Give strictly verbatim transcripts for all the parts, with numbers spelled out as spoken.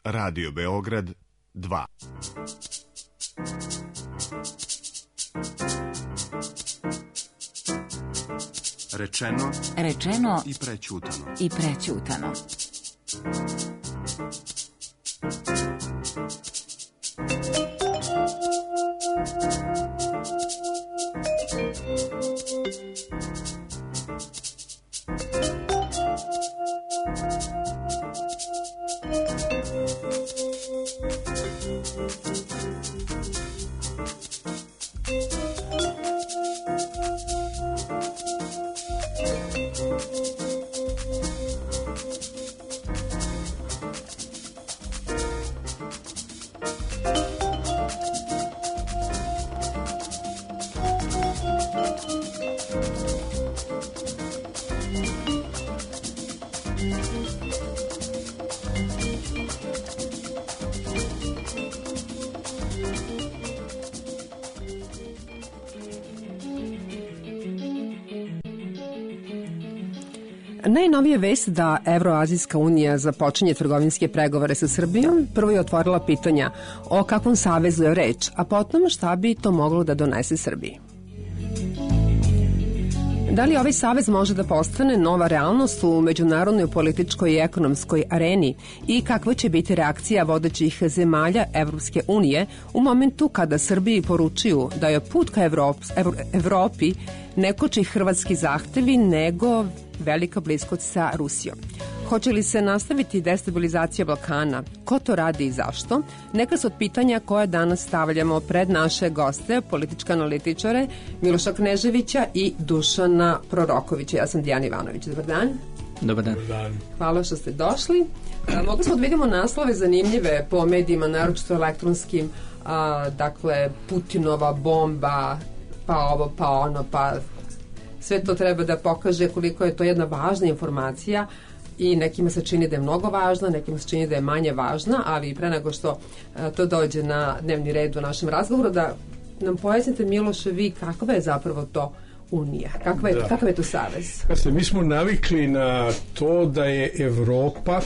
Radio Beograd dva. Rečeno, rečeno i prećutano. I prećutano. Najnovija vest da Evroazijska unija započinje trgovinske pregovore sa Srbijom prvo je otvorila pitanja o kakvom savezu je reč, a potom šta bi to moglo da donese Srbiji. Da li ovaj savez može da postane nova realnost u međunarodnoj političkoj i ekonomskoj areni i kakva će biti reakcija vodećih zemalja Evropske unije u momentu kada Srbiji poručuju da je put ka Evropi, Evropi ne koči hrvatski zahtevi nego velika bliskost sa Rusijom? Hoće li se nastaviti destabilizacija Balkana? Ko to radi i zašto? Neka su od pitanja koje danas stavljamo pred naše goste, političke analitičare Miloša Kneževića i Dušana Prorokovića. Ja sam Dijana Ivanović. Dobar dan. Dobar dan. Hvala što ste došli. A, mogli smo da vidimo naslove zanimljive po medijima, naročito elektronskim, a, dakle Putinova bomba, pa ovo, pa ono, pa sve to treba da pokaže koliko je to jedna važna informacija i nekima se čini da je mnogo važna, nekima se čini da je manje važna, ali pre nego što a, to dođe na dnevni red u našem razgovoru, da nam pojasnite, Miloše, vi kakva je zapravo to Unija, kakva je, da. kakav je to savez? Znači, mi smo navikli na to da je Evropa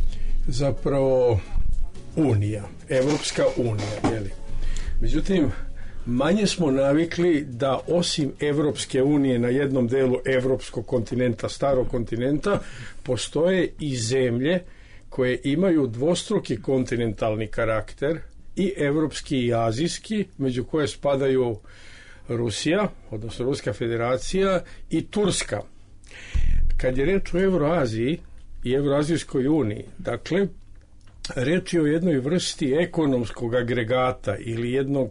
zapravo Unija, Evropska unija, jeli? Međutim, manje smo navikli da osim Evropske unije na jednom delu evropskog kontinenta, starog kontinenta, postoje i zemlje koje imaju dvostruki kontinentalni karakter, i evropski i azijski, među koje spadaju Rusija, odnosno Ruska federacija, i Turska. Kad je reč o Evroaziji i Evroazijskoj uniji, dakle, reč je o jednoj vrsti ekonomskog agregata ili jednog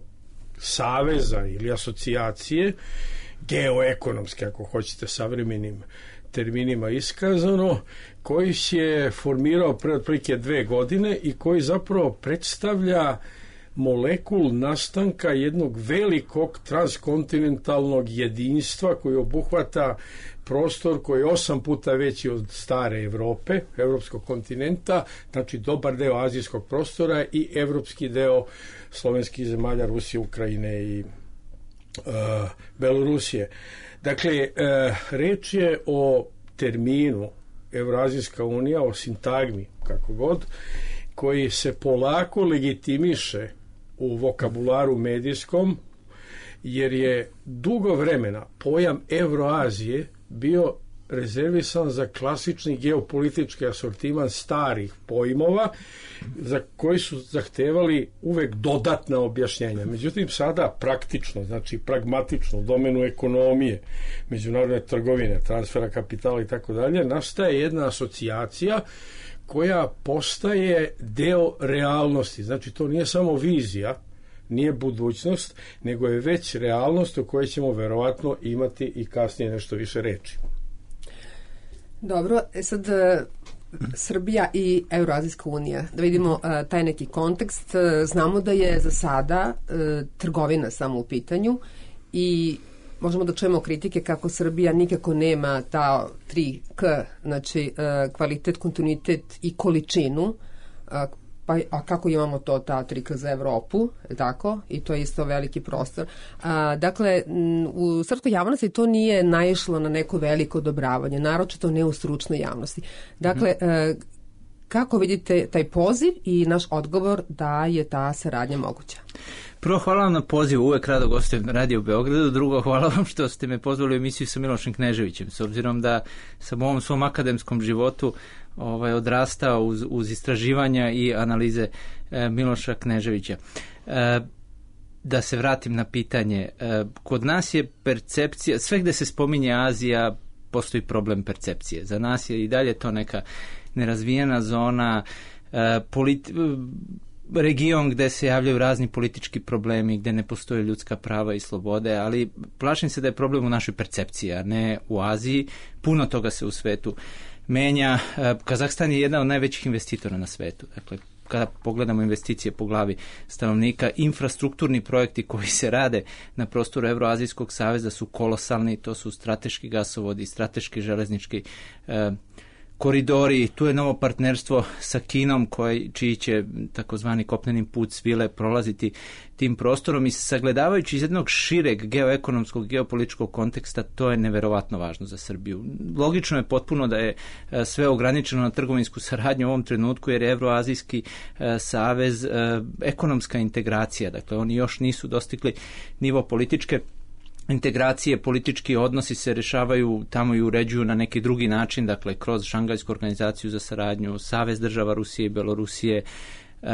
saveza ili asocijacije, geoekonomske, ako hoćete savremenim terminima iskazano, koji se formirao pre otprilike dve godine i koji zapravo predstavlja molekul nastanka jednog velikog transkontinentalnog jedinstva koji obuhvata prostor koji je osam puta veći od stare Evrope, evropskog kontinenta, znači dobar deo azijskog prostora i evropski deo slovenskih zemalja, Rusije, Ukrajine i uh, Belorusije. Dakle, uh, reč je o terminu Evroazijska unija, o sintagmi, kako god, koji se polako legitimiše u vokabularu medijskom, jer je dugo vremena pojam Evroazije bio rezervisan za klasični geopolitički asortiman starih pojmova za koji su zahtevali uvek dodatna objašnjenja. Međutim, sada praktično, znači pragmatično, u domenu ekonomije, međunarodne trgovine, transfera kapitala i tako dalje, nastaje jedna asocijacija koja postaje deo realnosti. Znači, to nije samo vizija, nije budućnost, nego je već realnost o kojoj ćemo verovatno imati i kasnije nešto više reči. Dobro, sad Srbija i Evroazijska unija, da vidimo uh, taj neki kontekst. Znamo da je za sada uh, trgovina samo u pitanju i možemo da čujemo kritike kako Srbija nikako nema ta tri K, znači uh, kvalitet, kontinuitet i količinu, uh, pa a kako imamo to ta tri K za Evropu, tako, i to je isto veliki prostor. A, dakle, m, u srpskoj javnosti to nije naišlo na neko veliko odobravanje, naročito ne u stručnoj javnosti. Dakle, mm. a, Kako vidite taj poziv i naš odgovor da je ta saradnja moguća? Prvo, hvala vam na pozivu, uvek rado gostujem na Radio Beogradu. Drugo, hvala vam što ste me pozvali u emisiju sa Milošem Kneževićem, s obzirom da sam u ovom svom akademskom životu ovaj, odrastao uz, uz istraživanja i analize e, Miloša Kneževića. E, da se vratim na pitanje. E, kod nas je percepcija, sve gde se spominje Azija, postoji problem percepcije. Za nas je i dalje to neka nerazvijena zona, e, politi region gde se javljaju razni politički problemi, gde ne postoje ljudska prava i slobode, ali plašim se da je problem u našoj percepciji, a ne u Aziji. Puno toga se u svetu menja. Kazahstan je jedan od najvećih investitora na svetu. Dakle, kada pogledamo investicije po glavi stanovnika, infrastrukturni projekti koji se rade na prostoru Evroazijskog saveza su kolosalni, to su strateški gasovodi, strateški železnički eh, koridori, tu je novo partnerstvo sa Kinom koji, čiji će takozvani kopneni put svile prolaziti tim prostorom i sagledavajući iz jednog šireg geoekonomskog, geopolitičkog konteksta, to je neverovatno važno za Srbiju. Logično je potpuno da je sve ograničeno na trgovinsku saradnju u ovom trenutku, jer je Evroazijski savez ekonomska integracija, dakle oni još nisu dostigli nivo političke integracije, politički odnosi se rešavaju tamo i uređuju na neki drugi način, dakle kroz Šangajsku organizaciju za saradnju, Savez država Rusije i Belorusije, e,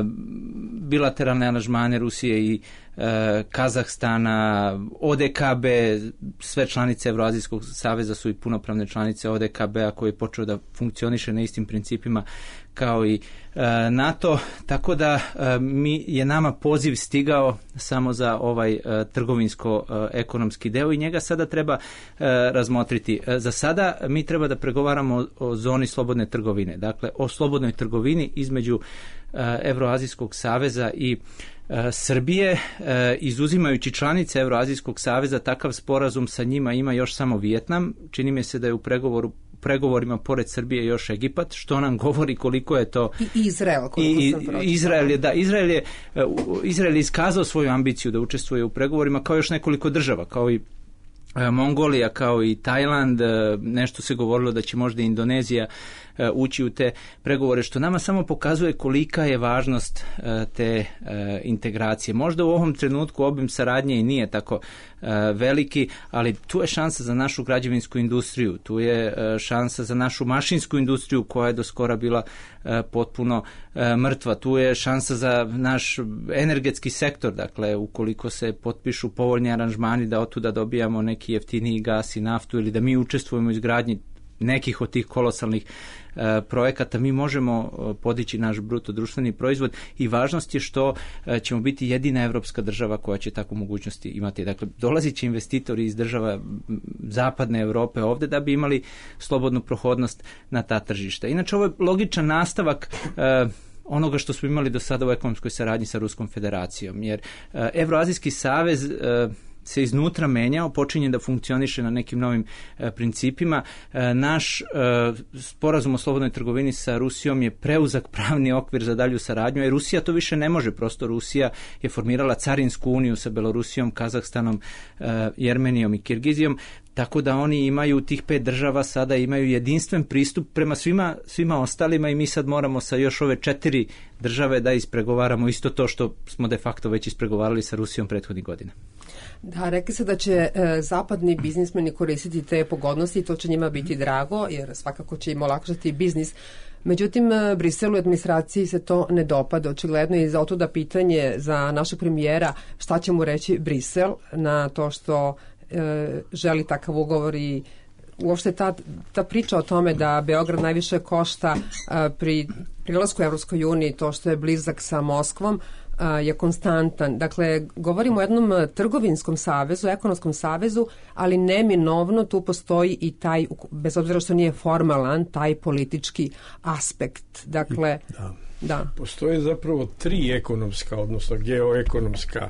bilateralne aranžmane Rusije i e, Kazahstana, O D K B, sve članice Evroazijskog saveza su i punopravne članice O D K B-a koji je počeo da funkcioniše na istim principima kao i e, NATO, tako da e, mi je nama poziv stigao samo za ovaj e, trgovinsko-ekonomski deo i njega sada treba e, razmotriti. E, za sada mi treba da pregovaramo o, o zoni slobodne trgovine, dakle o slobodnoj trgovini između e, Evroazijskog saveza i e, Srbije, e, izuzimajući članice Evroazijskog saveza, takav sporazum sa njima ima još samo Vijetnam, čini mi se da je u pregovoru pregovorima pored Srbije još Egipat, što nam govori koliko je to i Izrael, koliko i, sam pročitala. Izrael je, da, Izrael je, Izrael je iskazao svoju ambiciju da učestvuje u pregovorima kao još nekoliko država, kao i Mongolija, kao i Tajland, nešto se govorilo da će možda Indonezija ući u te pregovore, što nama samo pokazuje kolika je važnost te integracije. Možda u ovom trenutku obim saradnje i nije tako veliki, ali tu je šansa za našu građevinsku industriju, tu je šansa za našu mašinsku industriju koja je do skora bila potpuno mrtva, tu je šansa za naš energetski sektor, dakle ukoliko se potpišu povoljni aranžmani da otuda dobijamo neki jeftiniji gas i naftu ili da mi učestvujemo u izgradnji nekih od tih kolosalnih e, projekata, mi možemo podići naš bruto društveni proizvod i važnost je što e, ćemo biti jedina evropska država koja će takvu mogućnosti imati. Dakle, dolazit će investitori iz država zapadne Evrope ovde da bi imali slobodnu prohodnost na ta tržišta. Inače, ovo je logičan nastavak e, onoga što smo imali do sada u ekonomskoj saradnji sa Ruskom federacijom, jer e, Evroazijski savez e, se iznutra menjao, počinje da funkcioniše na nekim novim e, principima. E, naš e, sporazum o slobodnoj trgovini sa Rusijom je preuzak pravni okvir za dalju saradnju, jer Rusija to više ne može, prosto Rusija je formirala carinsku uniju sa Belorusijom, Kazahstanom, e, Jermenijom i Kirgizijom, tako da oni imaju, tih pet država sada imaju jedinstven pristup prema svima, svima ostalima i mi sad moramo sa još ove četiri države da ispregovaramo isto to što smo de facto već ispregovarali sa Rusijom prethodnih godina. Da, rekli se da će e, zapadni biznismeni koristiti te pogodnosti i to će njima biti drago, jer svakako će im olakšati biznis. Međutim, Briselu i administraciji se to ne dopada, očigledno, i zato da pitanje za našeg premijera šta će mu reći Brisel na to što e, želi takav ugovor i uopšte ta, ta priča o tome da Beograd najviše košta a, pri prilasku u Evropskoj uniji, to što je blizak sa Moskvom, a, je konstantan. Dakle, govorimo o jednom trgovinskom savezu, ekonomskom savezu, ali neminovno tu postoji i taj, bez obzira što nije formalan, taj politički aspekt. Dakle, da. Da. Postoje zapravo tri ekonomska, odnosno geoekonomska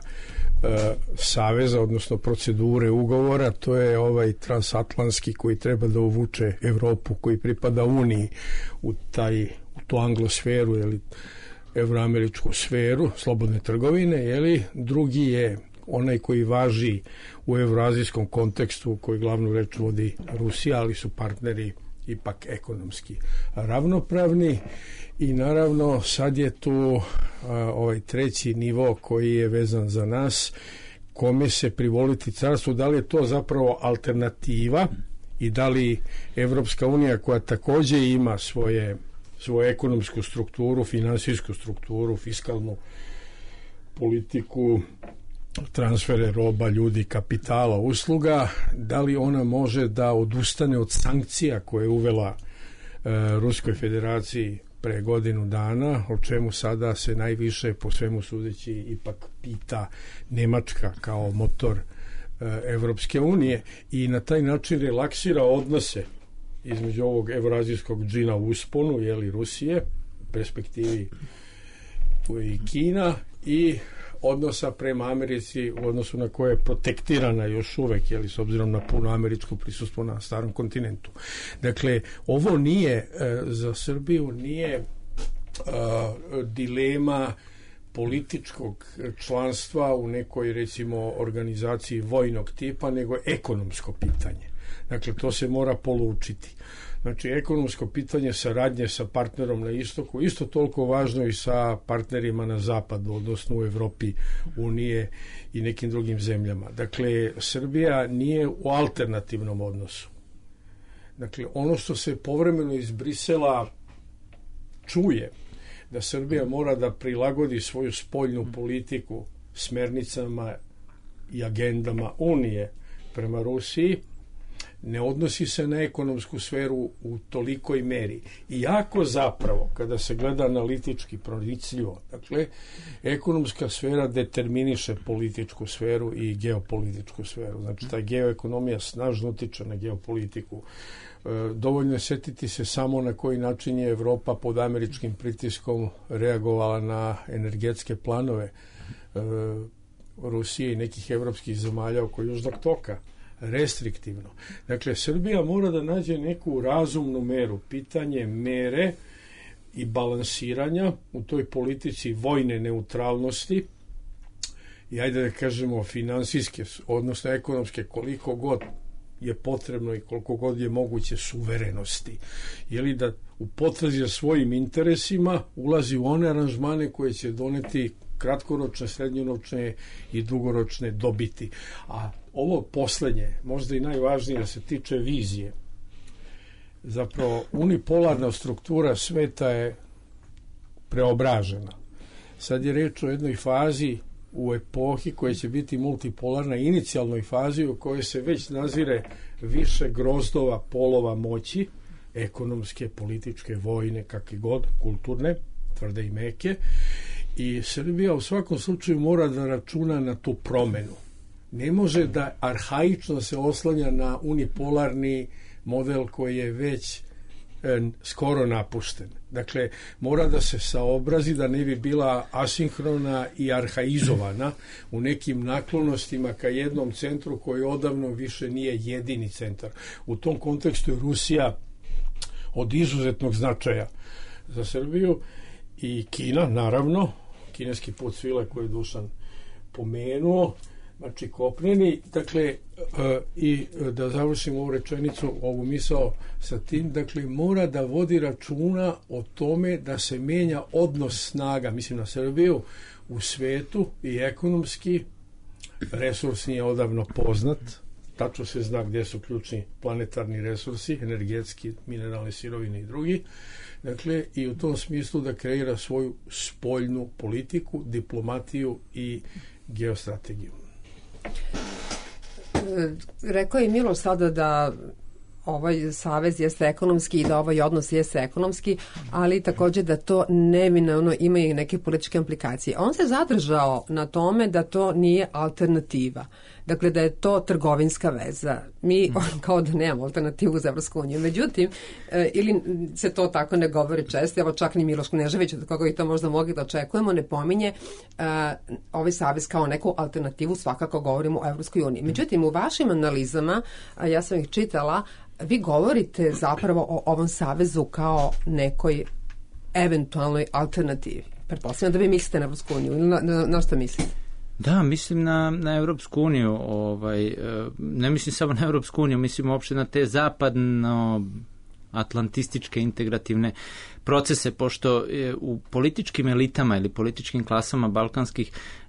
e, saveza, odnosno procedure ugovora. To je ovaj transatlantski koji treba da uvuče Evropu, koji pripada Uniji u, taj, u tu anglosferu ili evroameričku sferu slobodne trgovine, jeli? Drugi je onaj koji važi u evroazijskom kontekstu, koji glavnu reč vodi Rusija, ali su partneri ipak ekonomski ravnopravni i naravno sad je tu a, ovaj treći nivo koji je vezan za nas, kome se privoliti carstvo, da li je to zapravo alternativa i da li Evropska unija, koja takođe ima svoje, svoju ekonomsku strukturu, finansijsku strukturu, fiskalnu politiku, transfere roba, ljudi, kapitala, usluga, da li ona može da odustane od sankcija koje je uvela e, Ruskoj federaciji pre godinu dana, o čemu sada se najviše, po svemu sudeći, ipak pita Nemačka kao motor e, Evropske unije, i na taj način relaksira odnose između ovog evroazijskog džina u usponu, jeli, Rusije, u perspektivi tu je i Kina, i odnosa prema Americi u odnosu na koje je protektirana još uvek, jeli, s obzirom na puno američko prisustvo na starom kontinentu. Dakle, ovo nije e, za Srbiju nije e, dilema političkog članstva u nekoj, recimo, organizaciji vojnog tipa, nego ekonomsko pitanje. Dakle, to se mora polučiti. Znači, ekonomsko pitanje saradnje sa partnerom na istoku, isto toliko važno i sa partnerima na zapadu, odnosno u Evropi, Unije i nekim drugim zemljama. Dakle, Srbija nije u alternativnom odnosu. Dakle, ono što se povremeno iz Brisela čuje, da Srbija mora da prilagodi svoju spoljnu politiku smernicama i agendama Unije prema Rusiji, ne odnosi se na ekonomsku sferu u tolikoj meri. Iako zapravo, kada se gleda analitički, pronicljivo, dakle, ekonomska sfera determiniše političku sferu i geopolitičku sferu. Znači, ta geoekonomija snažno utiče na geopolitiku. E, dovoljno je setiti se samo na koji način je Evropa pod američkim pritiskom reagovala na energetske planove e, Rusije i nekih evropskih zemalja oko Južnog toka. Restriktivno. Dakle, Srbija mora da nađe neku razumnu meru, pitanje mere i balansiranja u toj politici vojne neutralnosti i, ajde da kažemo, finansijske, odnosno ekonomske, koliko god je potrebno i koliko god je moguće suverenosti. Je li da u potrazi za svojim interesima ulazi u one aranžmane koje će doneti kratkoročne, srednjoročne i dugoročne dobiti. A ovo poslednje, možda i najvažnije, da se tiče vizije. Zapravo, unipolarna struktura sveta je preobražena. Sad je reč o jednoj fazi u epohi koja će biti multipolarna, inicijalnoj fazi u kojoj se već nazire više grozdova polova moći, ekonomske, političke, vojne, kakve god, kulturne, tvrde i meke, i Srbija u svakom slučaju mora da računa na tu promenu. Ne može da arhaično se oslanja na unipolarni model koji je već e, skoro napušten. Dakle, mora da se saobrazi, da ne bi bila asinhrona i arhaizovana u nekim naklonostima ka jednom centru koji odavno više nije jedini centar. U tom kontekstu je Rusija od izuzetnog značaja za Srbiju i Kina, naravno, kineski put svile koji je Dušan pomenuo, znači kopneni. Dakle, e, i da završim ovu rečenicu, ovu misao sa tim, dakle, mora da vodi računa o tome da se menja odnos snaga, mislim na Srbiju, u svetu i ekonomski. Resurs nije odavno poznat, tačno se zna gdje su ključni planetarni resursi, energetski, mineralne sirovine i drugi. Dakle, i u tom smislu da kreira svoju spoljnu politiku, diplomatiju i geostrategiju. Rekao je Miloš sada da ovaj savez jeste ekonomski i da ovaj odnos jeste ekonomski, ali takođe da to neminovno ima i neke političke implikacije. On se zadržao na tome da to nije alternativa. Dakle, da je to trgovinska veza. Mi kao da nemamo alternativu za Evropsku uniju. Međutim, e, ili se to tako ne govori često, evo čak ni Miloš Knežević, od koga i to možda mogli da očekujemo, ne pominje e, ovaj savez kao neku alternativu, svakako govorimo o Evropskoj uniji. Međutim, u vašim analizama, a ja sam ih čitala, vi govorite zapravo o ovom savezu kao nekoj eventualnoj alternativi. Pretpostavljam da vi mislite na Evropsku uniju ili na, na, na što mislite? Da, mislim na, na Evropsku uniju, ovaj, ne mislim samo na Evropsku uniju, mislim uopšte na te zapadno atlantističke integrativne procese, pošto u političkim elitama ili političkim klasama balkanskih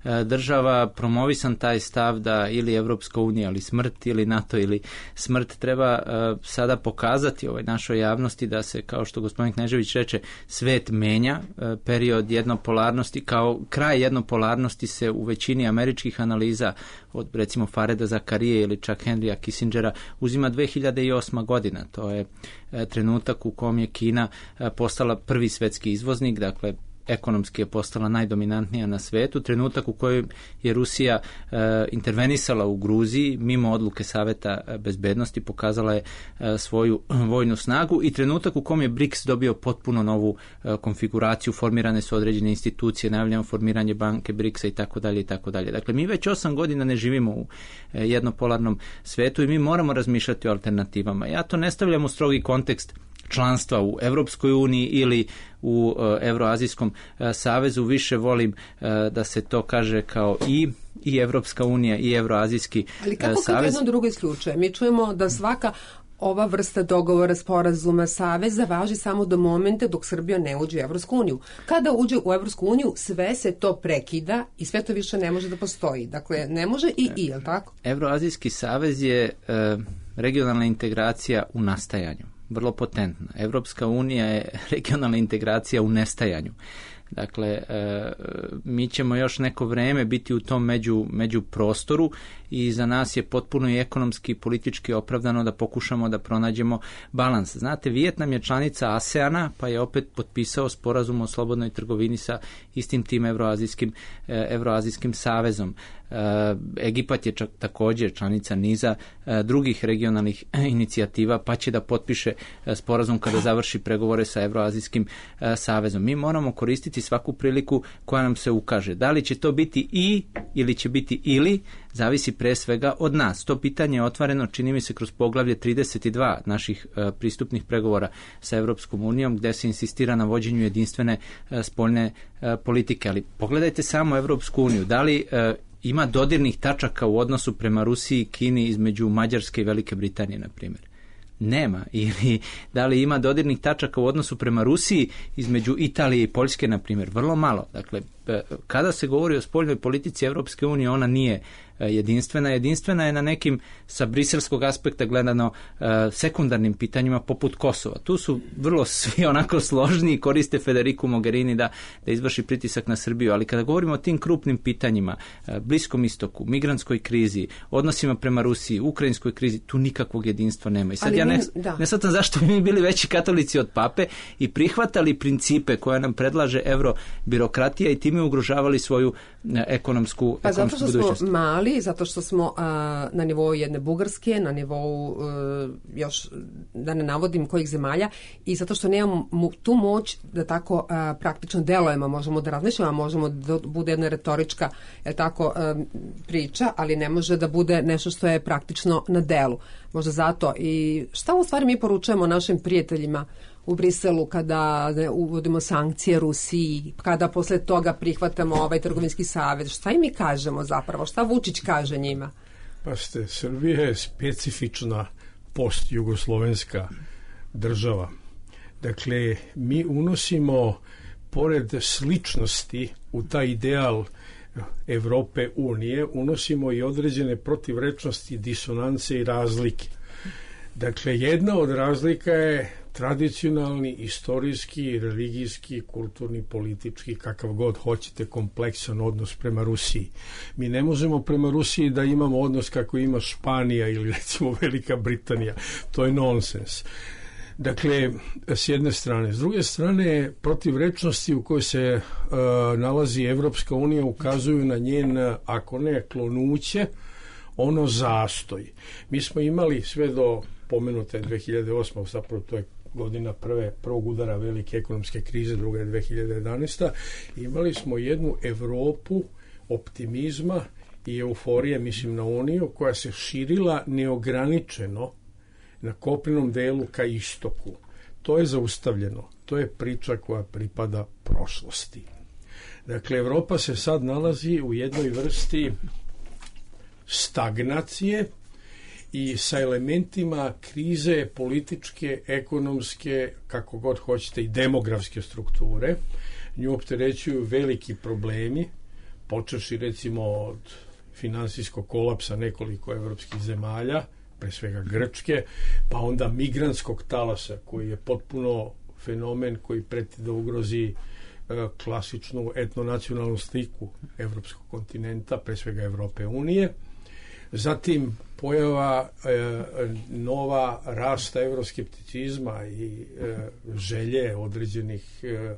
država promovisan taj stav da ili Evropska unija ili smrt ili NATO ili smrt. Treba sada pokazati ovoj našoj javnosti da se, kao što gospodin Knežević reče, svet menja, period jednopolarnosti, kao kraj jednopolarnosti se u većini američkih analiza od recimo Fareda Zakarije ili čak Henrya Kissingera uzima dve hiljade osma godina. To je trenutak u kom je Kina postala prvi svetski izvoznik, dakle ekonomski je postala najdominantnija na svetu, trenutak u kojem je Rusija e, intervenisala u Gruziji mimo odluke Saveta bezbednosti, pokazala je e, svoju vojnu snagu, i trenutak u kom je BRICS dobio potpuno novu e, konfiguraciju, formirane su određene institucije, najavljeno formiranje banke BRICS-a i tako dalje i tako dalje. Dakle, mi već osam godina ne živimo u e, jednopolarnom svetu i mi moramo razmišljati o alternativama. Ja to ne stavljam u strogi kontekst članstva u Evropskoj uniji ili u uh, Evroazijskom uh, savezu. Više volim uh, da se to kaže kao i i Evropska unija i Evroazijski uh, savez. Ali kako kad jedno drugo isključuje? Mi čujemo da svaka ova vrsta dogovora, sporazuma, saveza važi samo do momenta dok Srbija ne uđe u Evropsku uniju. Kada uđe u Evropsku uniju, sve se to prekida i sve to više ne može da postoji. Dakle, ne može i i, je li tako? Evroazijski savez je uh, regionalna integracija u nastajanju. Vrlo potentna. Evropska unija je regionalna integracija u nestajanju. Dakle, e, mi ćemo još neko vreme biti u tom među, među prostoru i za nas je potpuno i ekonomski i politički opravdano da pokušamo da pronađemo balans. Znate, Vijetnam je članica ASEANA, pa je opet potpisao sporazum o slobodnoj trgovini sa istim tim Evroazijskim, e, Evroazijskim savezom. E, Egipat je čak, također članica niza e, drugih regionalnih inicijativa, pa će da potpiše e, sporazum kada završi pregovore sa Evroazijskim e, savezom. Mi moramo koristiti svaku priliku koja nam se ukaže. Da li će to biti i ili će biti ili, zavisi pre svega od nas. To pitanje je otvoreno, čini mi se, kroz poglavlje trideset dva naših e, pristupnih pregovora sa Evropskom unijom, gde se insistira na vođenju jedinstvene e, spoljne e, politike. Ali pogledajte samo Evropsku uniju. Da li e, ima dodirnih tačaka u odnosu prema Rusiji i Kini između Mađarske i Velike Britanije, na primjer? Nema. Ili da li ima dodirnih tačaka u odnosu prema Rusiji između Italije i Poljske, na primjer? Vrlo malo. Dakle, kada se govori o spoljnoj politici Evropske unije, ona nije jedinstvena. Jedinstvena je na nekim, sa briselskog aspekta gledano, sekundarnim pitanjima poput Kosova. Tu su vrlo svi onako složni i koriste Federiku Mogherini da, da izvrši pritisak na Srbiju. Ali kada govorimo o tim krupnim pitanjima, Bliskom istoku, migrantskoj krizi, odnosima prema Rusiji, ukrajinskoj krizi, tu nikakvog jedinstva nema. I sad ali ja ne, ne shvatam zašto bi mi bili veći katolici od pape i prihvatali principe koje nam predlaže evrobirokratija i time ugrožavali svoju ekonomsku, pa ekonomsku budućnost. Pa zato što smo budućnost. mali, zato što smo a, na nivou jedne Bugarske, na nivou a, još, da ne navodim kojih zemalja, i zato što nemamo tu moć da tako a, praktično delujemo, možemo da razmišljamo, možemo da bude jedna retorička, je tako, a, priča, ali ne može da bude nešto što je praktično na delu. Možda zato. I šta u stvari mi poručujemo našim prijateljima u Briselu kada uvodimo sankcije Rusiji, kada posle toga prihvatamo ovaj trgovinski savez? Šta im mi kažemo zapravo? Šta Vučić kaže njima? Pa ste, Srbija je specifična post-jugoslovenska država. Dakle, mi unosimo, pored sličnosti u taj ideal Evrope Unije, unosimo i određene protivrečnosti, disonance i razlike. Dakle, jedna od razlika je tradicionalni, istorijski, religijski, kulturni, politički, kakav god hoćete, kompleksan odnos prema Rusiji. Mi ne možemo prema Rusiji da imamo odnos kako ima Španija ili recimo Velika Britanija. To je nonsens. Dakle, s jedne strane. S druge strane, protivrečnosti u kojoj se uh, nalazi Evropska unija ukazuju na njen, ako ne klonuće, ono zastoj. Mi smo imali sve do pomenute dve hiljade osme, zapravo to je godina prve, prvog udara velike ekonomske krize, druga je dve hiljade jedanaesta. Imali smo jednu Evropu optimizma i euforije, mislim na Uniju, koja se širila neograničeno na kopnenom delu ka istoku. To je zaustavljeno. To je priča koja pripada prošlosti. Dakle, Evropa se sad nalazi u jednoj vrsti stagnacije i sa elementima krize političke, ekonomske, kako god hoćete, i demografske strukture. Nju opterećuju veliki problemi, počevši recimo od finansijskog kolapsa nekoliko evropskih zemalja, pre svega Grčke, pa onda migrantskog talasa koji je potpuno fenomen koji preti da ugrozi e, klasičnu etnonacionalnu sliku evropskog kontinenta, pre svega Evrope unije. Zatim pojava e, nova rasta evroskepticizma i e, želje određenih e,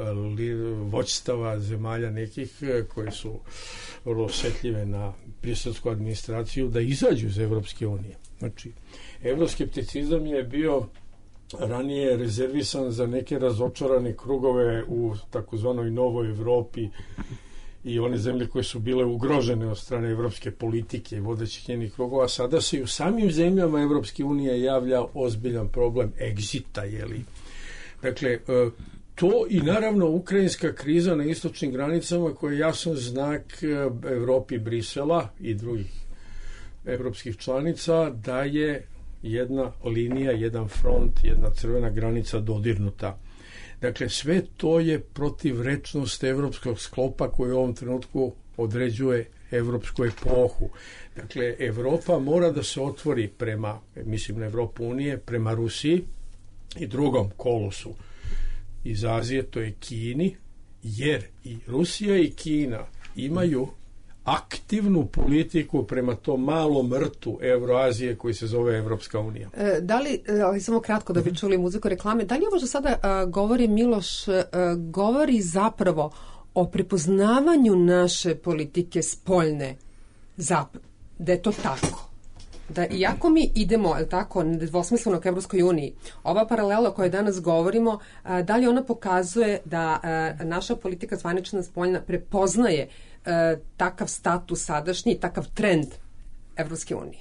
vođstava zemalja nekih koje su vrlo osjetljive na briselsku administraciju da izađu iz Evropske unije. Znači, evroskepticizam je bio ranije rezervisan za neke razočarane krugove u takozvanoj novoj Evropi i one zemlje koje su bile ugrožene od strane evropske politike i vodećih njenih krugova. Sada se i u samim zemljama Evropske unije javlja ozbiljan problem egzita, jeli. Dakle, to i naravno ukrajinska kriza na istočnim granicama koja je jasan znak Evropi, Brisela i drugih evropskih članica da je jedna linija, jedan front, jedna crvena granica dodirnuta. Dakle, sve to je protivrečnost evropskog sklopa koji u ovom trenutku određuje evropsku epohu. Dakle, Evropa mora da se otvori prema, mislim na Evropu unije, prema Rusiji i drugom kolosu iz Azije, to je Kini, jer i Rusija i Kina imaju aktivnu politiku prema tom malom rtu Evroazije koji se zove Evropska unija. E, da li, ali samo kratko da bi čuli muziku reklame, da li ovo što sada a, govori Miloš, a, govori zapravo o prepoznavanju naše politike spoljne, zap, da je to tako? Da iako mi idemo, je tako, nedvosmisleno ka Evropskoj uniji, ova paralela o kojoj danas govorimo, a, da li ona pokazuje da a, naša politika zvanična spoljna prepoznaje a, takav status sadašnji, takav trend Evropske unije?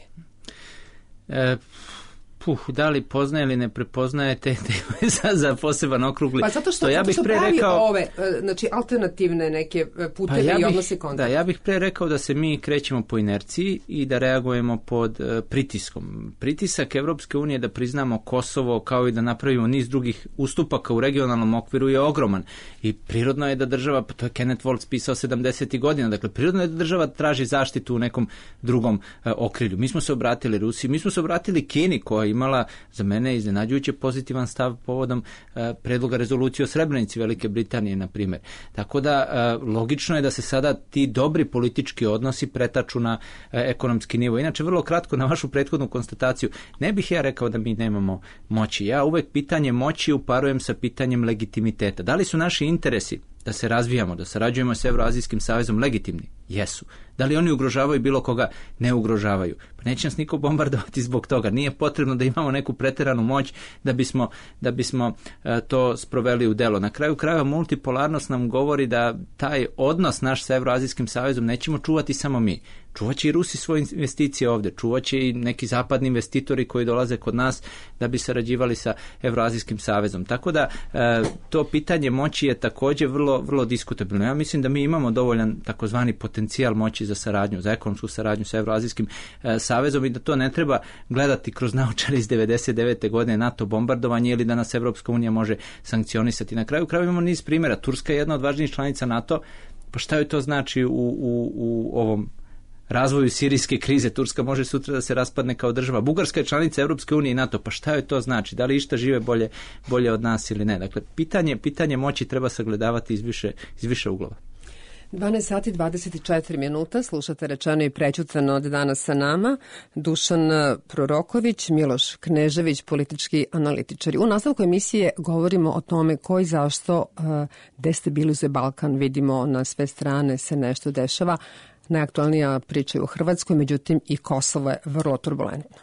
E, puh, da li poznaje ili ne prepoznajete za, za poseban okrugli. Pa zato što, to ja zato što bih pre pravi rekao, ove, znači alternativne neke puteve pa ja i bih, odnosi kontakta. Da, ja bih pre rekao da se mi krećemo po inerciji i da reagujemo pod uh, pritiskom. Pritisak Evropske unije da priznamo Kosovo kao i da napravimo niz drugih ustupaka u regionalnom okviru je ogroman. I prirodno je da država, to je Kenneth Waltz pisao sedamdesetih godina, dakle prirodno je da država traži zaštitu u nekom drugom uh, okrilju. Mi smo se obratili Rusiji, mi smo se obratili Kini koja imala za mene iznenađujuće pozitivan stav povodom uh, predloga rezolucije o Srebrenici Velike Britanije, na primjer. Tako da uh, logično je da se sada ti dobri politički odnosi pretaču na uh, ekonomski nivo. Inače, vrlo kratko na vašu prethodnu konstataciju, ne bih ja rekao da mi nemamo moći. Ja uvek pitanje moći uparujem sa pitanjem legitimiteta. Da li su naši interesi da se razvijamo, da sarađujemo s Evroazijskim savezom legitimni? Jesu. Da li oni ugrožavaju bilo koga? Ne ugrožavaju. Pa neće nas niko bombardovati zbog toga. Nije potrebno da imamo neku preteranu moć da bismo, da bismo uh, to sproveli u delo. Na kraju krajeva multipolarnost nam govori da taj odnos naš sa Evroazijskim savezom nećemo čuvati samo mi. Čuvaće i Rusi svoje investicije ovdje, čuvaće i neki zapadni investitori koji dolaze kod nas da bi sarađivali sa Evroazijskim savezom. Tako da uh, to pitanje moći je također vrlo, vrlo diskutabilno. Ja mislim da mi imamo dovoljan takozvani potencijal moći za saradnju, za ekonomsku saradnju sa Evroazijskim e, savezom i da to ne treba gledati kroz naočare iz devedeset devete godine NATO bombardovanje ili da nas Evropska unija može sankcionisati. Na kraju krajeva imamo niz primjera. Turska je jedna od važnijih članica NATO, pa šta joj to znači u, u, u ovom razvoju sirijske krize? Turska može sutra da se raspadne kao država. Bugarska je članica Evropske unije i NATO, pa šta joj to znači? Da li išta žive bolje, bolje od nas ili ne? Dakle, pitanje, pitanje moći treba sagledavati iz više, iz više uglova. dvanaest sati dvadeset četiri minuta, slušate Rečeno i prećutano od danas sa nama, Dušan Proroković, Miloš Knežević, politički analitičari. U nastavku emisije govorimo o tome koji zašto uh, destabilizuje Balkan. Vidimo na sve strane se nešto dešava. Najaktualnija priča je u Hrvatskoj, međutim i Kosovo je vrlo turbulentno.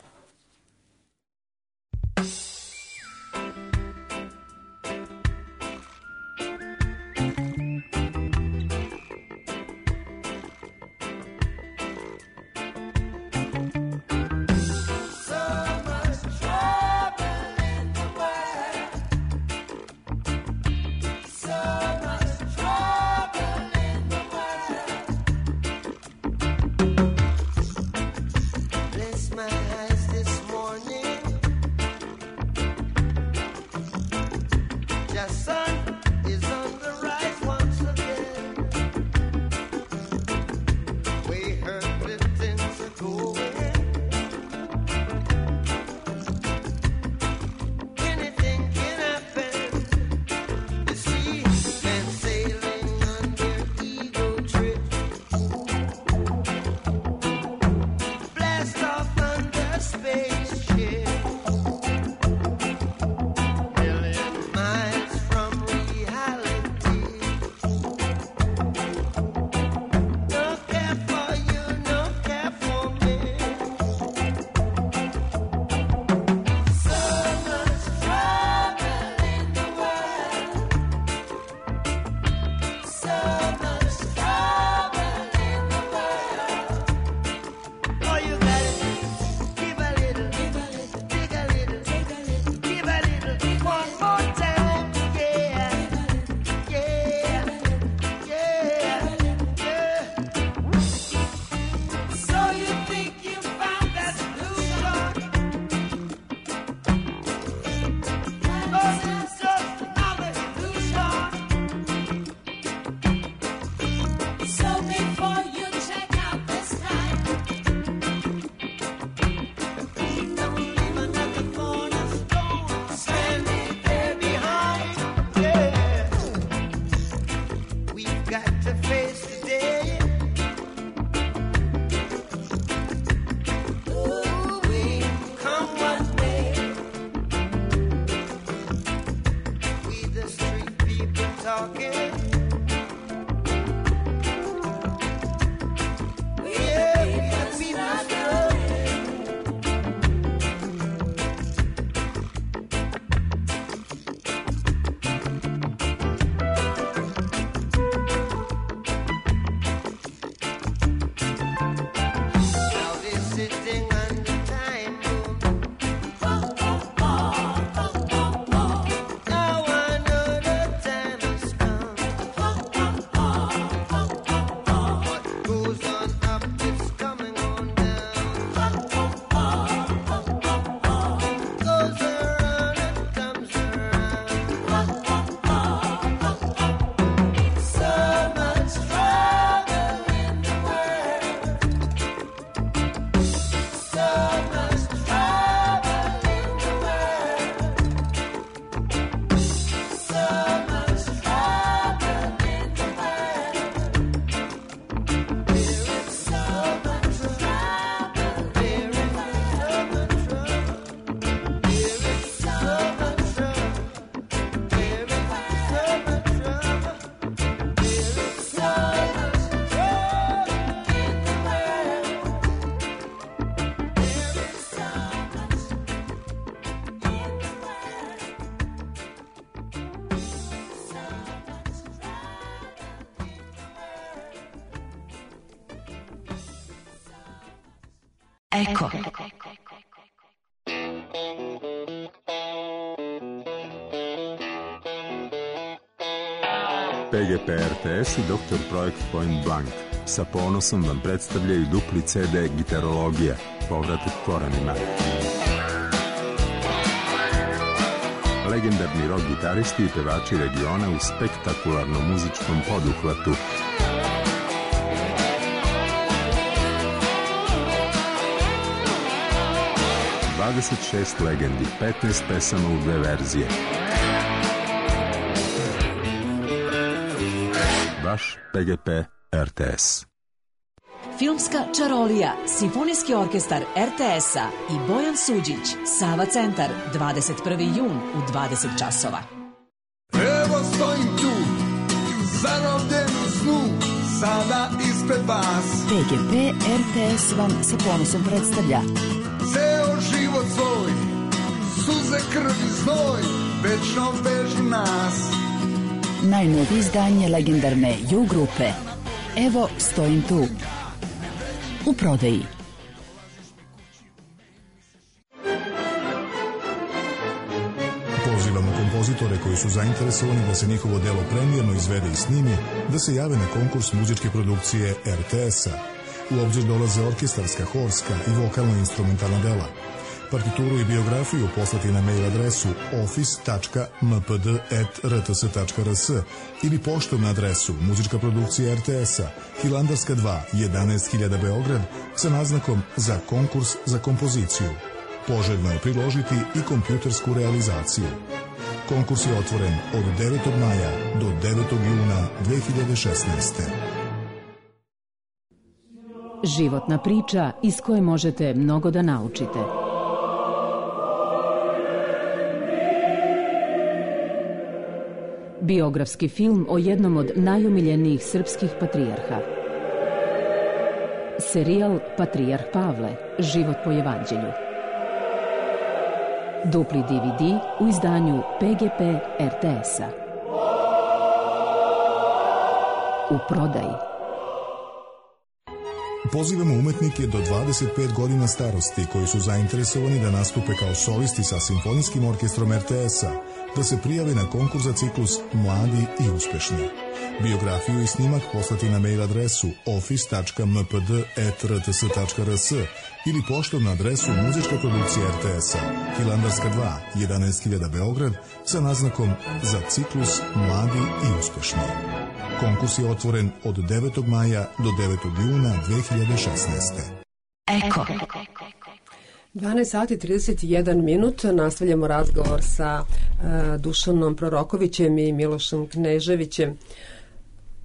My eyes got to face the day. Ooh, we come one day. We the street people talking. Yeah, we the people struggling. Now they're sitting on the time bomb. Now I know the time has come. What goes on up is coming on down. Goes around and comes around. So much trouble in the world. So much trouble in the world. So much trouble in the world. There is so much trouble. There is so much trouble. There is so much trouble. There is so much trouble. There is so much trouble. There is so much trouble in the Eko. P G P R T S i Doktor Projekt Point Blank sa ponosom vam predstavljaju dupli C D Gitarologija, povratak korenima. Legendarni rock gitaristi i pevači regiona u spektakularnom muzičkom poduhvatu. dvadeset šest legendi, petnaest pesama u dve verzije. Vaš P G P R T S. Filmska čarolija, Simfonijski orkestar R T S-a i Bojan Suđić, Sava centar, dvadeset prvi jun u dvadeset časova. Evo stojim tu, zarobljen u snu, sada ispred vas. P G P R T S vam sa ponosom predstavlja Ceo život svoj, suze, krv i znoj, večno vežu nas. najnovije izdanje legendarne U grupe Evo stojim tu. U prodaji. Pozivamo kompozitore koji su zainteresovani da se njihovo delo premijerno izvede i snimi, da se jave na konkurs muzičke produkcije R T S-a. U obzir dolaze orkestarska, horska i vokalno-instrumentalna dela. Partituru i biografiju poslati na mail adresu office tačka m p d at r t s tačka r s ili poštom na adresu muzička produkcija R T S-a, Hilandarska dva, jedanaest hiljada Beograd, sa naznakom za konkurs za kompoziciju. Poželjno je priložiti i kompjutersku realizaciju. Konkurs je otvoren od devetog maja do devetog juna dve hiljade šesnaeste. Životna priča iz koje možete mnogo da naučite. Biografski film o jednom od najomiljenijih srpskih patrijarha. Serijal Patrijarh Pavle, život po evanđelju. Dupli D V D u izdanju P G P R T S-a. U prodaji. Pozivamo umetnike do dvadeset pet godina starosti koji su zainteresovani da nastupe kao solisti sa Simfonijskim orkestrom R T S-a, da se prijave na konkurs za ciklus Mladi i uspešni. Biografiju i snimak poslati na mail adresu office tačka m p d at r t s tačka r s ili poštom na adresu muzička produkcija R T S-a, Hilandarska dva, jedanaest hiljada Beograd, sa naznakom za ciklus Mladi i uspešni. Konkurs je otvoren od devetog maja do devetog juna dve hiljade šesnaeste. Eko. dvanaest sati i trideset jedan minut, nastavljamo razgovor sa uh, Dušanom Prorokovićem i Milošem Kneževićem.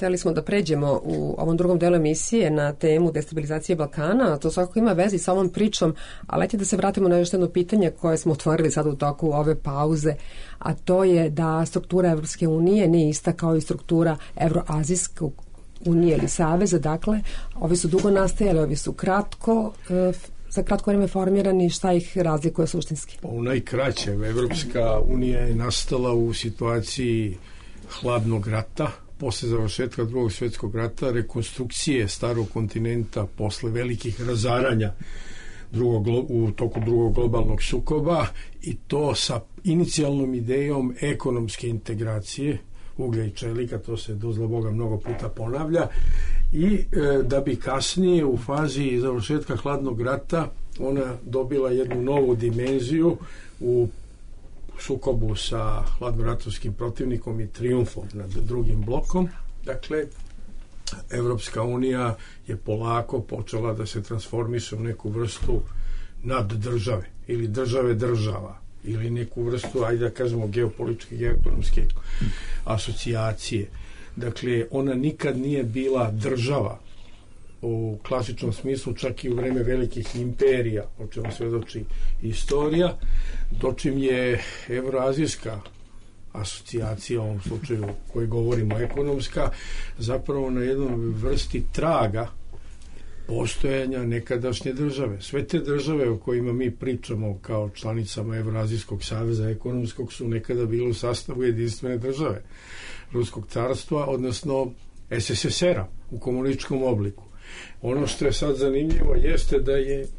hteli smo da pređemo u ovom drugom delu emisije na temu destabilizacije Balkana, to svakako ima vezi sa ovom pričom, ali ajte da se vratimo na još jedno pitanje koje smo otvorili sad u toku ove pauze, a to je da struktura Evropske unije nije ista kao i struktura Evroazijskog unije ili saveza, dakle, ovi su dugo nastajali, ovi su kratko, e, za kratko vreme formirani, šta ih razlikuje suštinski? Pa u najkraćem, Evropska unija je nastala u situaciji hladnog rata, posle završetka drugog svjetskog rata, rekonstrukcije starog kontinenta posle velikih razaranja drugog, u toku drugog globalnog sukoba, i to sa inicijalnom idejom ekonomske integracije uglja i čelika, to se dozla Boga mnogo puta ponavlja, i e, da bi kasnije u fazi završetka hladnog rata ona dobila jednu novu dimenziju u sukobu sa hladnoratovskim protivnikom i trijumfom nad drugim blokom. Dakle, Evropska unija je polako počela da se transformiše u neku vrstu naddržave ili države država ili neku vrstu, ajde da kažemo, geopolitičke, geoekonomske asocijacije. Dakle, ona nikad nije bila država u klasičnom smislu, čak i u vreme velikih imperija, o čemu svedoči istorija, dočim je Evroazijska asocijacija, u ovom slučaju koji govorimo ekonomska, zapravo na jednom vrsti traga postojanja nekadašnje države. Sve te države o kojima mi pričamo kao članicama Evroazijskog saveza ekonomskog su nekada bile u sastavu jedinstvene države, Ruskog carstva, odnosno es es es er-a u komunističkom obliku. Ono što je sad zanimljivo jeste da je e,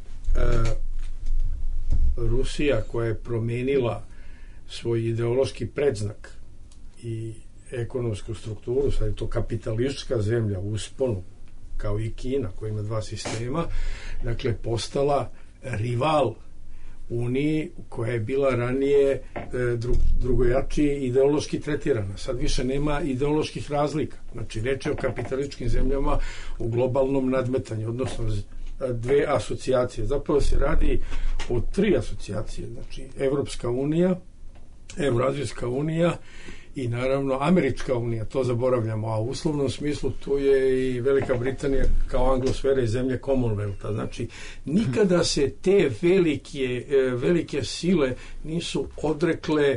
Rusija, koja je promenila svoj ideološki predznak i ekonomsku strukturu, sad je to kapitalistička zemlja u usponu, kao i Kina koja ima dva sistema, dakle postala rival Uniji koja je bila ranije e, dru, drugojačije ideološki tretirana. Sad više nema ideoloških razlika. Znači, reč je o kapitalističkim zemljama u globalnom nadmetanju, odnosno dve asocijacije. Zapravo se radi o tri asocijacije. Znači, Evropska unija, Evroazijska unija i naravno Američka unija, to zaboravljamo, a u uslovnom smislu tu je i Velika Britanija kao anglosfera i zemlje Commonwealtha. Znači, nikada se te velike, velike sile nisu odrekle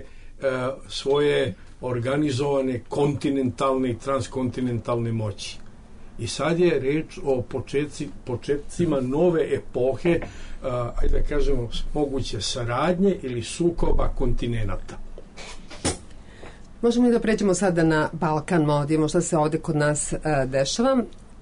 svoje organizovane kontinentalne i transkontinentalne moći. I sad je reč o početci, početcima nove epohe, ajde da kažemo, moguće saradnje ili sukoba kontinenata. Možemo li da pređemo sada na Balkan, malo da imamo šta se ovde kod nas e, dešava.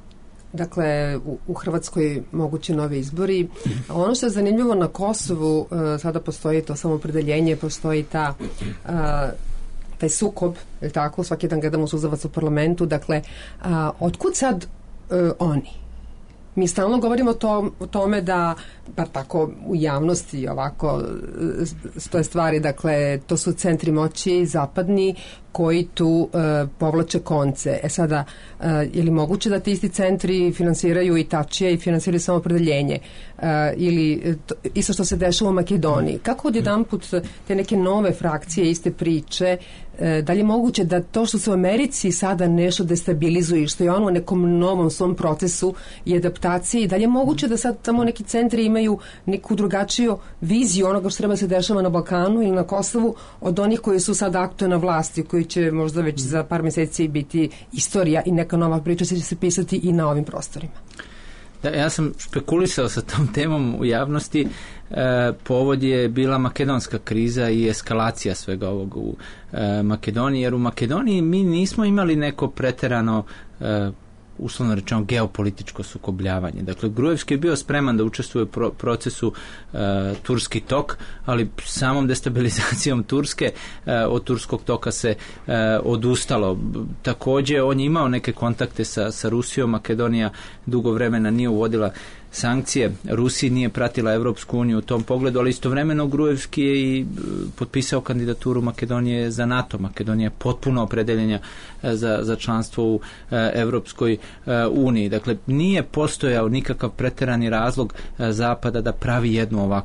Dakle, u, u Hrvatskoj moguće nove izbori. A ono što je zanimljivo na Kosovu, e, sada postoji to samopredeljenje, postoji ta, e, taj sukob, je tako, svaki dan gledamo suzavac u parlamentu. Dakle, a, otkud sad e, oni? Mi stalno govorimo o, to, o tome da, bar tako u javnosti ovako stoje stvari, dakle, to su centri moći zapadni koji tu e, povlače konce. E sada, e, je li moguće da ti isti centri finansiraju i Tačija i finansiraju samopredeljenje? E, ili to, isto što se dešava u Makedoniji? Kako odjedanput te neke nove frakcije, iste priče, e, da li je moguće da to što se u Americi sada nešto destabilizuje, što je ono u nekom novom svom procesu i adaptaciji, da li je moguće da sad tamo neki centri imaju neku drugačiju viziju onoga što treba se dešava na Balkanu ili na Kosovu od onih koji su sad aktualne na vlasti, koji će možda već za par meseci biti istorija i neka nova priča će se pisati i na ovim prostorima? Da, ja sam špekulisao sa tom temom u javnosti. E, povod je bila makedonska kriza i eskalacija svega ovog u e, Makedoniji, jer u Makedoniji mi nismo imali neko preterano e, uslovno rečeno geopolitičko sukobljavanje. Dakle, Gruevski je bio spreman da učestvuje u pro- procesu e, Turski tok, ali samom destabilizacijom Turske e, od Turskog toka se e, odustalo. Također, on je imao neke kontakte sa, sa Rusijom. Makedonija dugo vremena nije uvodila sankcije. Rusija nije pratila Evropsku uniju u tom pogledu, ali istovremeno Gruevski je i potpisao kandidaturu Makedonije za NATO. Makedonija je potpuno opredeljenja za, za članstvo u Evropskoj uniji. Dakle, nije postojao nikakav preterani razlog Zapada da pravi jednu ovakvu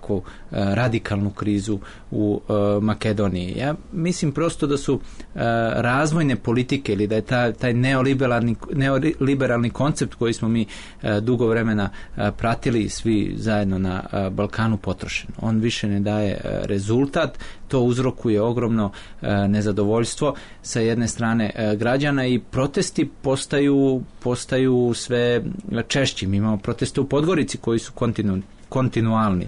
radikalnu krizu u uh, Makedoniji. Ja mislim prosto da su uh, razvojne politike ili da je ta, taj neoliberalni, neoliberalni koncept koji smo mi uh, dugo vremena uh, pratili svi zajedno na uh, Balkanu potrošen. On više ne daje uh, rezultat, to uzrokuje ogromno uh, nezadovoljstvo sa jedne strane uh, građana i protesti postaju, postaju sve češći. Mi imamo proteste u Podgorici koji su kontinu, kontinualni,